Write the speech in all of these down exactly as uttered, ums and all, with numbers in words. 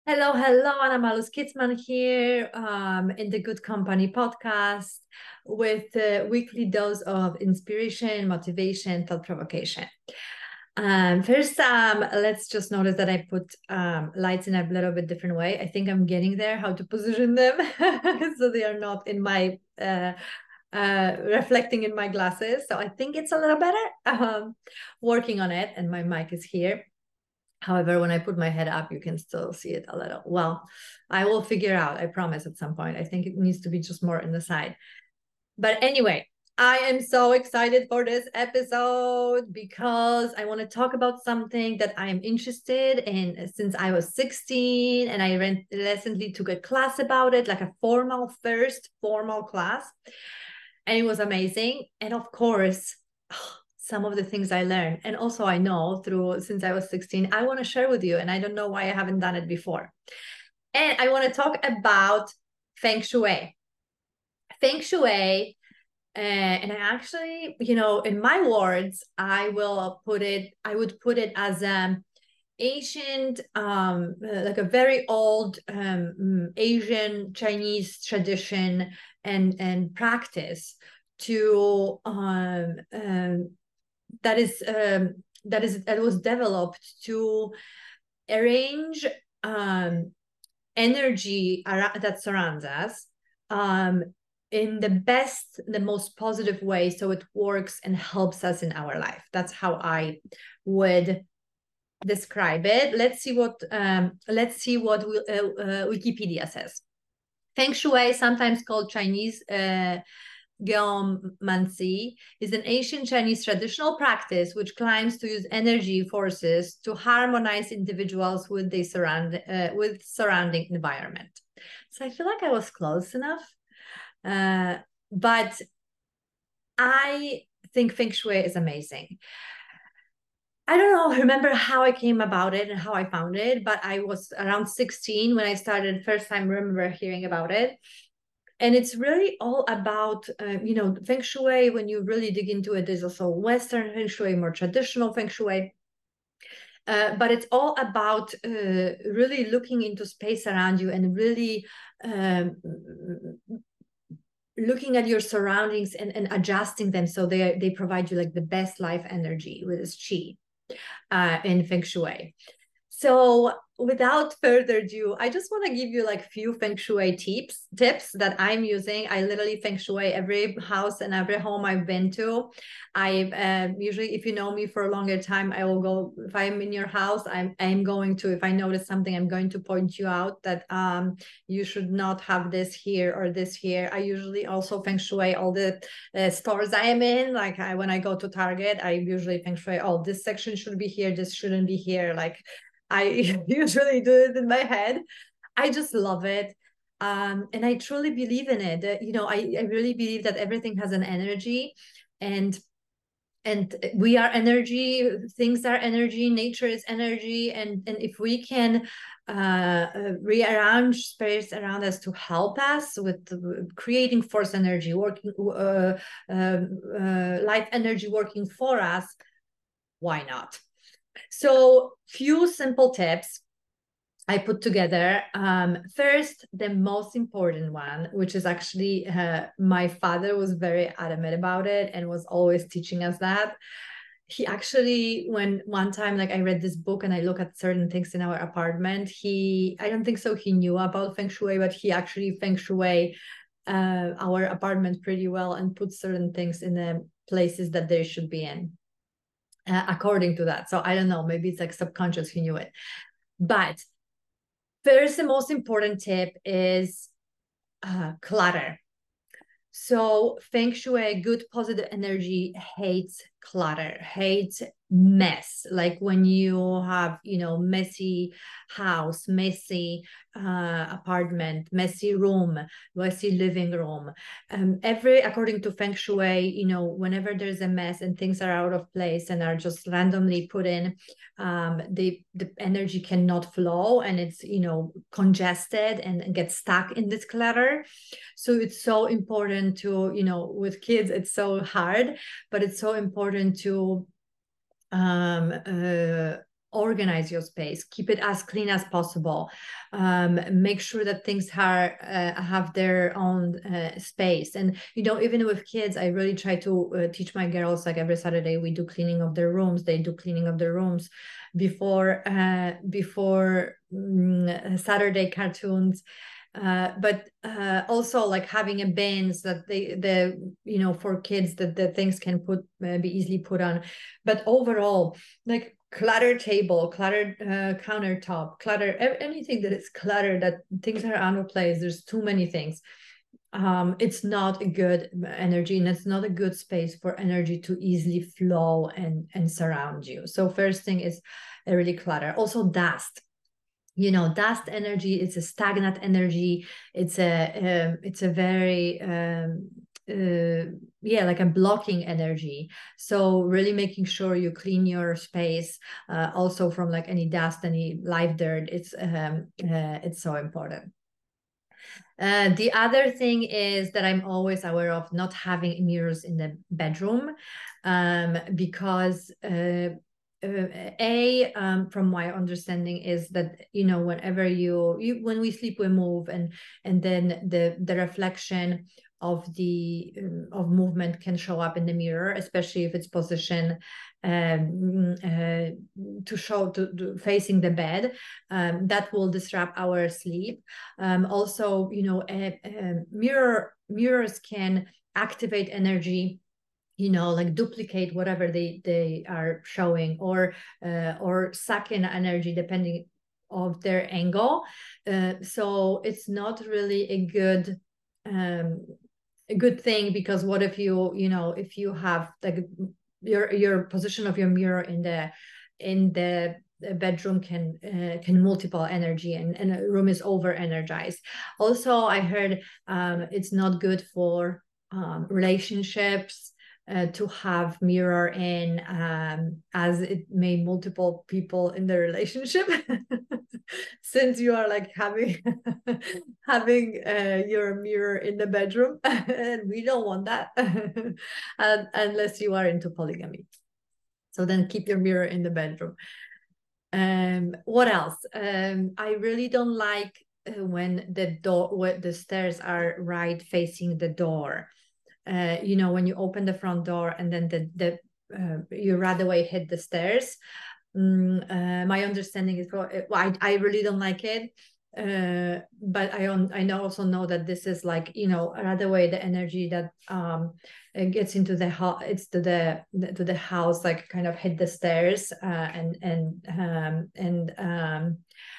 Hello, hello, Anna Malus Kitzman here um, in the Good Company podcast with a weekly dose of inspiration, motivation, thought provocation. Um, first, um, let's just notice that I put um, lights in a little bit different way. I think I'm getting there, how to position them so they are not in my uh, uh, reflecting in my glasses. So I think it's a little better. Um, working on it, and my mic is here. However, when I put my head up, you can still see it a little. Well, I will figure out, I promise at some point. I think it needs to be just more in the side. But anyway, I am so excited for this episode because I want to talk about something that I am interested in since I was sixteen. And I recently took a class about it, like a formal, first formal class. And it was amazing. And of course, some of the things I learned, and also I know through since I was sixteen, I want to share with you, and I don't know why I haven't done it before. And I want to talk about Feng Shui. Feng Shui, uh, and I actually, you know, in my words, I will put it, I would put it as a ancient, um, uh, like a very old um, mm, Asian Chinese tradition and and practice to um, um, that is um, that is that was developed to arrange um, energy that surrounds us um, in the best, the most positive way, so it works and helps us in our life. That's how I would describe it. Let's see what um, let's see what we, uh, uh, Wikipedia says. Feng Shui, sometimes called Chinese uh, geomancy, is an ancient Chinese traditional practice which claims to use energy forces to harmonize individuals with the surround uh, with surrounding environment. So I feel like I was close enough, uh, but I think Feng Shui is amazing. I don't know, remember how I came about it and how I found it, but I was around sixteen when I started first time remember hearing about it. And it's really all about, uh, you know, Feng Shui. When you really dig into it, there's also Western Feng Shui, more traditional Feng Shui. Uh, but it's all about uh, really looking into space around you and really um, looking at your surroundings and, and adjusting them so they they provide you like the best life energy with this chi uh, in Feng Shui. So without further ado, I just want to give you like few Feng Shui tips tips that I'm using. I literally Feng Shui every house and every home I've been to. I uh, usually, if you know me for a longer time, I will go. If I'm in your house, I'm I'm going to. If I notice something, I'm going to point you out that um you should not have this here or this here. I usually also Feng Shui all the uh, stores I am in. Like I, when I go to Target, I usually Feng Shui. Oh, this section should be here. This shouldn't be here. Like I usually do it in my head. I just love it. Um, and I truly believe in it. Uh, you know, I, I really believe that everything has an energy and and we are energy, things are energy, nature is energy. And, and if we can uh, uh, rearrange space around us to help us with creating force energy, working, uh, uh, uh, life energy working for us, why not? So, few simple tips I put together. Um, first, the most important one, which is actually uh, my father was very adamant about it and was always teaching us that. He actually, when one time, like I read this book and I look at certain things in our apartment, he, I don't think so, he knew about Feng Shui, but he actually Feng Shui uh, our apartment pretty well and put certain things in the places that they should be in. Uh, according to that. So I don't know, maybe it's like subconscious, he knew it. But first, the most important tip is uh, clutter. So Feng Shui, good positive energy, hates clutter, hates mess. Like when you have, you know, messy house, messy uh, apartment, messy room, messy living room. Um, every, according to Feng Shui, you know, whenever there's a mess and things are out of place and are just randomly put in, um, the, the energy cannot flow and it's, you know, congested and, and gets stuck in this clutter. So it's so important to, you know, with kids, it's so hard, but it's so important to um, uh, organize your space, keep it as clean as possible, um, make sure that things are, uh, have their own uh, space. And, you know, even with kids, I really try to uh, teach my girls, like every Saturday we do cleaning of their rooms. They do cleaning of their rooms before, uh, before um, Saturday cartoons. Uh, but uh, also like having a bins that they, the, you know, for kids that the things can put, uh, be easily put on. But overall, like cluttered table, cluttered uh, countertop, clutter, anything that is cluttered, that things are out of place. There's too many things. Um, it's not a good energy, and it's not a good space for energy to easily flow and, and surround you. So first thing is a really clutter. Also dust. You know, dust energy, it's a stagnant energy. It's a um, it's a very um, uh, yeah, like a blocking energy. So really making sure you clean your space, uh, also from like any dust, any live dirt. It's um, uh, it's so important. Uh, the other thing is that I'm always aware of not having mirrors in the bedroom, um, because uh, uh, a um, from my understanding is that, you know, whenever you, you when we sleep we move, and and then the the reflection of the um, of movement can show up in the mirror, especially if it's positioned um, uh, to show to, to facing the bed. Um, that will disrupt our sleep. Um, also, you know, a, a mirror mirrors can activate energy, you know, like duplicate whatever they they are showing, or uh, or suck in energy depending of their angle. Uh, so it's not really a good um, a good thing, because what if you, you know, if you have like your your position of your mirror in the in the bedroom can uh, can multiple energy, and, and a room is over energized. Also, I heard um, it's not good for um, relationships uh, to have mirror in, um, as it may multiple people in the relationship. Since you are like having having uh, your mirror in the bedroom, and we don't want that. And, unless you are into polygamy, so then keep your mirror in the bedroom. Um, what else? Um, I really don't like uh, when the door, when the stairs are right facing the door. Uh, you know, when you open the front door and then the the uh, you right away hit the stairs. Mm, uh, my understanding is, well, I I really don't like it. Uh, but I on I know also know that this is like, you know, right away the energy that um it gets into the house, it's to the to the house, like kind of hit the stairs, uh, and and um and um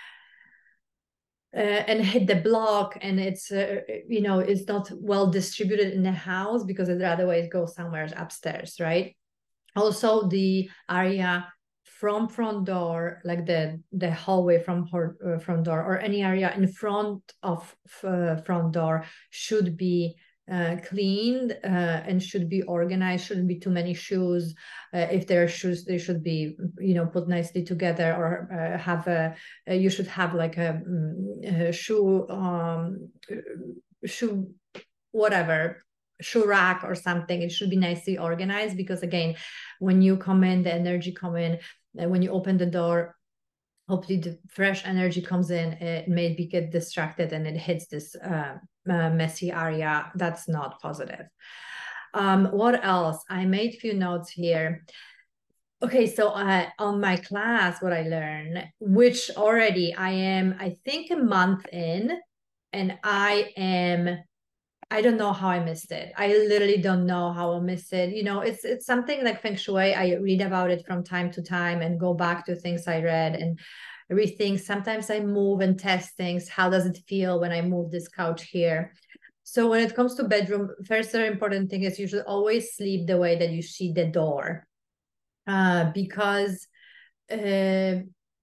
uh, and hit the block, and it's uh, you know, it's not well distributed in the house, because it rather way it goes somewhere upstairs, right? Also the area from front door, like the the hallway from her uh, front door, or any area in front of uh, front door, should be uh, cleaned, uh, and should be organized. Shouldn't be too many shoes. Uh, if there are shoes, they should be, you know, put nicely together, or uh, have a, uh, you should have like a, a shoe um shoe whatever shoe rack or something. It should be nicely organized, because again, when you come in, the energy come in, and when you open the door, hopefully the fresh energy comes in, it maybe get distracted and it hits this uh, uh, messy area. That's not positive. Um, what else? I made a few notes here. Okay, so uh, on my class, what I learned, which already I am, I think, a month in, and I am, I don't know how I missed it. I literally don't know how I missed it. You know, it's it's something like Feng Shui. I read about it from time to time and go back to things I read and rethink. Sometimes I move and test things. How does it feel when I move this couch here? So when it comes to bedroom, first very important thing is you should always sleep the way that you see the door, uh, because uh,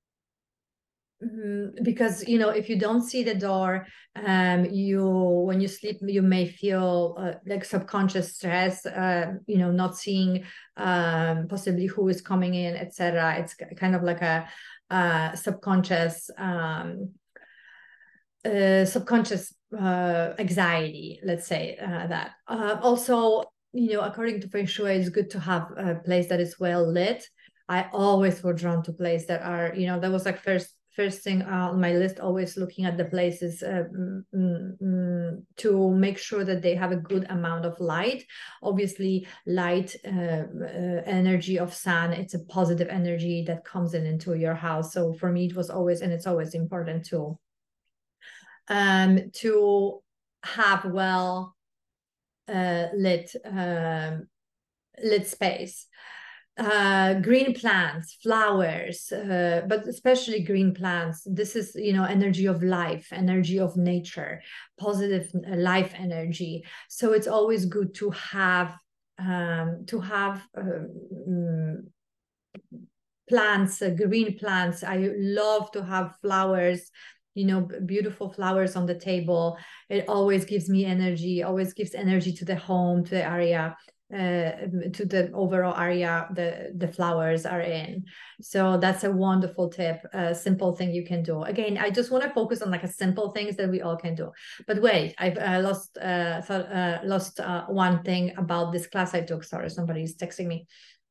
because, you know, if you don't see the door, um you, when you sleep, you may feel uh, like subconscious stress, uh, you know, not seeing um possibly who is coming in, etc. It's kind of like a uh subconscious um uh, subconscious uh anxiety, let's say, uh, that uh, also, you know, according to Feng Shui, it's good to have a place that is well lit, I always were drawn to places that are, you know, that was like first first thing on my list, always looking at the places uh, mm, mm, to make sure that they have a good amount of light. Obviously, light uh, uh, energy of sun, it's a positive energy that comes in into your house. So for me, it was always, and it's always important to um, to have well uh, lit um, lit space. Uh, green plants, flowers, uh, but especially green plants. This is, you know, energy of life, energy of nature, positive life energy. So it's always good to have um, to have um, plants, uh, green plants. I love to have flowers, you know, beautiful flowers on the table. It always gives me energy, always gives energy to the home, to the area. Uh, to the overall area the the flowers are in. So that's a wonderful tip, a simple thing you can do. Again, I just want to focus on like a simple things that we all can do. But wait, I've uh, lost uh, thought, uh lost uh, one thing about this class I took. Sorry, somebody's texting me.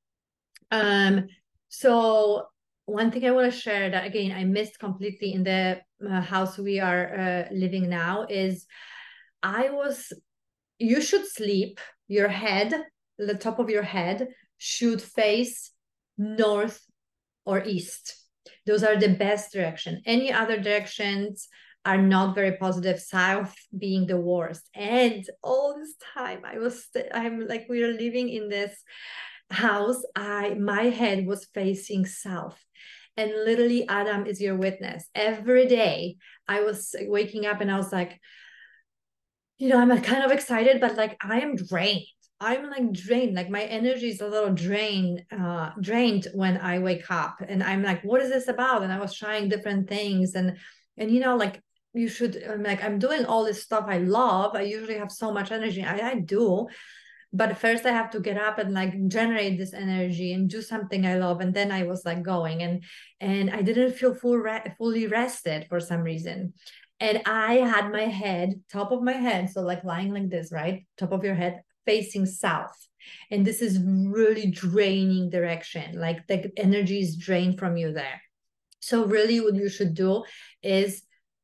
Um, so one thing I want to share that again I missed completely in the uh, house we are uh, living now is I was you should sleep, your head, the top of your head should face north or east. Those are the best direction. Any other directions are not very positive, south being the worst. And all this time I was I'm like we are living in this house, I my head was facing south. And literally, Adam is your witness. Every day I was waking up and I was like, you know, I'm kind of excited, but like I am drained. I'm like drained. Like my energy is a little drained, uh, drained when I wake up. And I'm like, what is this about? And I was trying different things. And and you know, like you should, I'm like, I'm doing all this stuff I love. I usually have so much energy. I, I do. But first I have to get up and like generate this energy and do something I love. And then I was like going and and I didn't feel full re- fully rested for some reason. And I had my head, top of my head, so like lying like this, right? Top of your head facing south. And this is really draining direction. Like the energy is drained from you there. So really what you should do is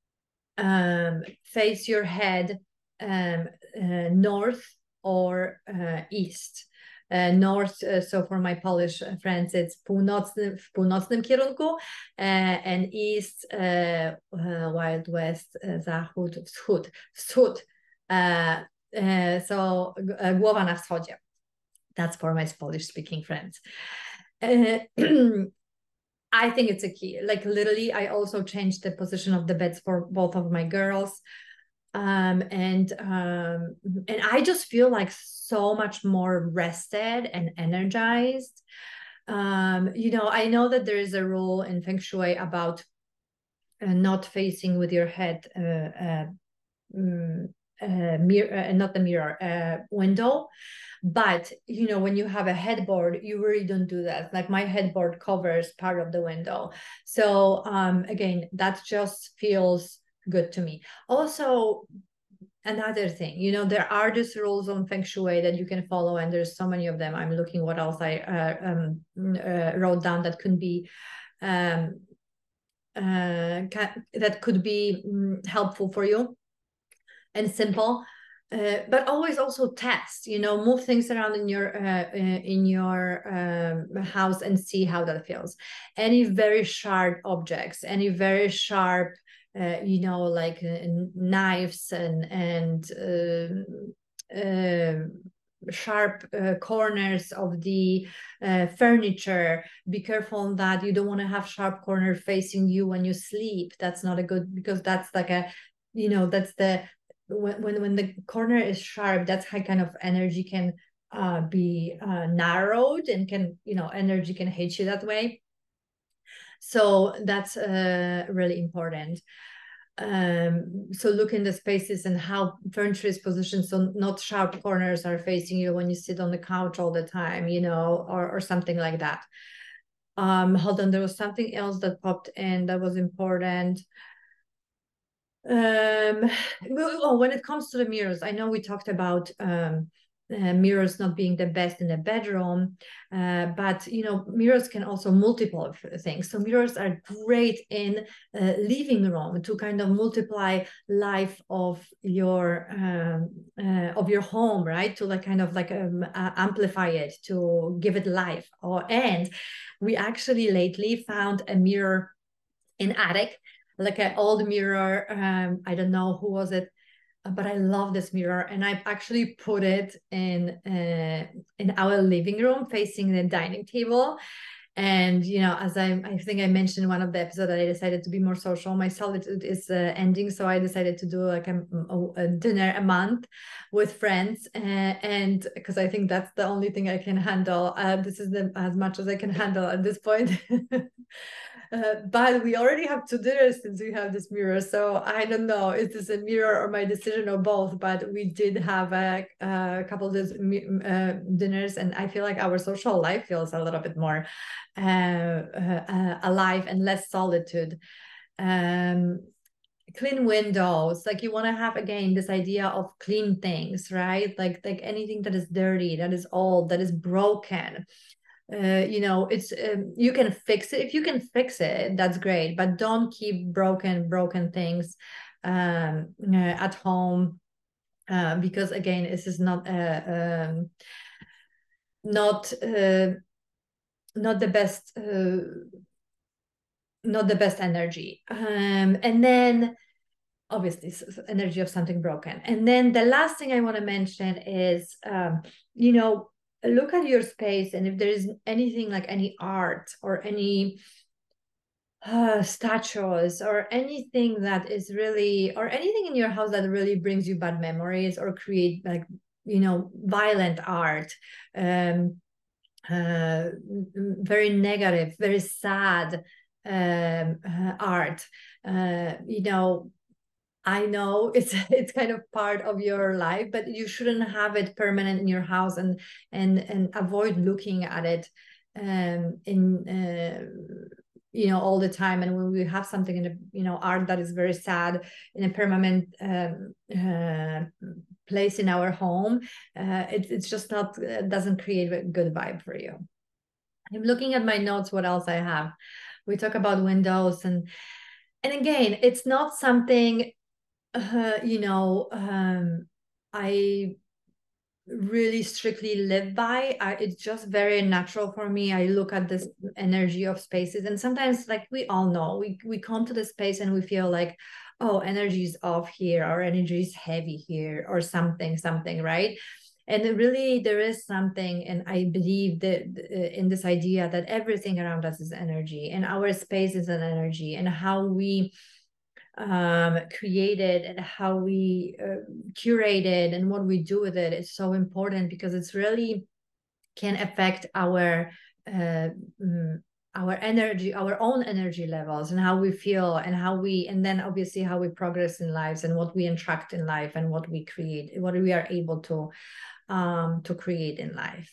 um, face your head um, uh, north or uh, east. Uh, north, uh, so for my Polish friends, it's północnym, w północnym kierunku, uh, and east, uh, uh, Wild West, uh, zachód, wschód, wschód. Uh, uh, so uh, głowa na wschodzie. That's for my Polish speaking friends. Uh, I think it's a key. Like literally, I also changed the position of the beds for both of my girls. Um, and um, and I just feel like so much more rested and energized. Um, you know, I know that there is a rule in Feng Shui about uh, not facing with your head uh, uh, mm, uh, mirror, uh, not the mirror, uh, window. But you know, when you have a headboard, you really don't do that. Like my headboard covers part of the window. So um, again, that just feels good to me. Also, another thing, you know, there are these rules on Feng Shui that you can follow, and there's so many of them. I'm looking what else I uh, um, uh, wrote down that could be um, uh, that could be um, helpful for you and simple. Uh, but always also test, you know, move things around in your uh, in your um, house and see how that feels. Any very sharp objects, any very sharp, uh, you know, like uh, knives and and uh, uh, sharp uh, corners of the uh, furniture. Be careful on that. You don't want to have sharp corner facing you when you sleep. That's not a good, because that's like a, you know, that's the when when, when the corner is sharp, that's how kind of energy can uh, be uh, narrowed, and can, you know, energy can hit you that way. So that's uh, really important. Um, so look in the spaces and how furniture is positioned, so not sharp corners are facing you when you sit on the couch all the time, you know, or, or something like that. Um, hold on, there was something else that popped in that was important. Um, oh, when it comes to the mirrors, I know we talked about um, uh, mirrors not being the best in the bedroom, uh, but you know, mirrors can also multiple things. So mirrors are great in uh, living room to kind of multiply life of your um, uh, of your home, right? To like kind of like um, uh, amplify it, to give it life. Or and we actually lately found a mirror in attic, like an old mirror. Um, I don't know who was it, but I love this mirror, and I've actually put it in uh, in our living room, facing the dining table. And you know, as I I think I mentioned in one of the episodes that I decided to be more social. My solitude is uh, ending, so I decided to do like a, a, a dinner a month with friends, uh, and because I think that's the only thing I can handle. Uh, this is the, as much as I can handle at this point. Uh, but we already have two dinners since we have this mirror. So I don't know, is this a mirror or my decision or both? But we did have a, a couple of these uh, dinners, and I feel like our social life feels a little bit more uh, uh, alive and less solitude. Um, clean windows, like you want to have again this idea of clean things, right? Like like anything that is dirty, that is old, that is broken. Uh, you know, it's um, you can fix it. If you can fix it, that's great, but don't keep broken broken things um, uh, at home, uh, because again, this is not uh, um, not uh, not the best uh, not the best energy. Um, and then obviously energy of something broken. And then the last thing I want to mention is, um, you know, look at your space, and if there is anything like any art or any uh, statues or anything that is really, or anything in your house that really brings you bad memories or create like, you know, violent art, um, uh, very negative, very sad um, uh, art, uh, you know, I know it's it's kind of part of your life, but you shouldn't have it permanent in your house, and and and avoid looking at it um in uh, you know, all the time. And when we have something in a, you know, art that is very sad in a permanent um, uh, place in our home, uh, it, it's just not, uh, doesn't create a good vibe for you. I'm looking at my notes, what else I have. We talk about windows, and and again, it's not something uh, you know, um, I really strictly live by. I, it's just very natural for me. I look at this energy of spaces, and sometimes, like we all know, we we come to the space and we feel like, oh, energy is off here, or energy is heavy here, or something, something, right? And really, there is something, and I believe that uh, in this idea that everything around us is energy, and our space is an energy, and how we um, created and how we uh, curated and what we do with it is so important, because it's really can affect our uh, mm, our energy, our own energy levels, and how we feel, and how we, and then obviously how we progress in lives, and what we attract in life, and what we create, what we are able to um, to create in life.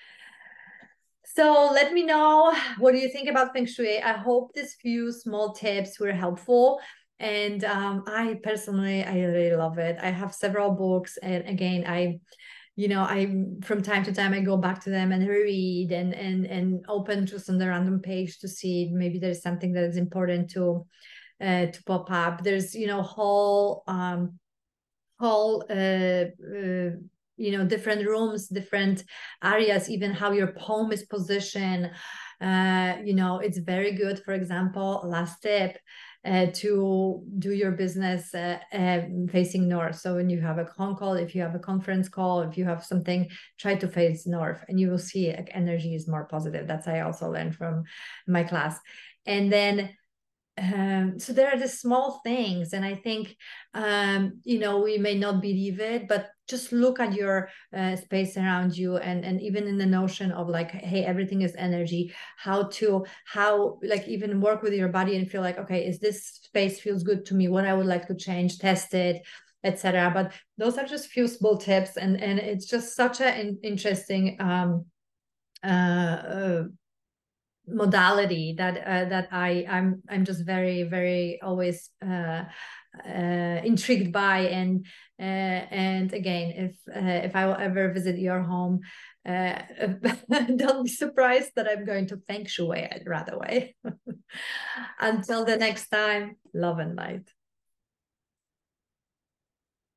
So let me know, what do you think about Feng Shui? I hope these few small tips were helpful. And um, I personally, I really love it. I have several books, and again, I, you know, I from time to time I go back to them and reread, and and and open just on the random page to see maybe there's something that is important to uh, to pop up. There's, you know, whole um, whole uh, uh, you know, different rooms, different areas, even how your home is positioned. Uh, you know, it's very good. For example, last tip, uh, to do your business uh, uh, facing north. So when you have a phone call, if you have a conference call, if you have something, try to face north, and you will see like energy is more positive. That's I also learned from my class. And then um, so there are the small things, and I think um, you know, we may not believe it, but just look at your uh, space around you, and and even in the notion of like, hey, everything is energy. How to how like even work with your body and feel like, okay, is this space feels good to me? What I would like to change, test it, et cetera. But those are just few small tips, and and it's just such an interesting um, uh, uh, modality that uh, that I I'm I'm just very very always uh, uh, intrigued by. And uh, and again, if uh, if I will ever visit your home, uh, don't be surprised that I'm going to feng shui it right away. Until the next time, love and light.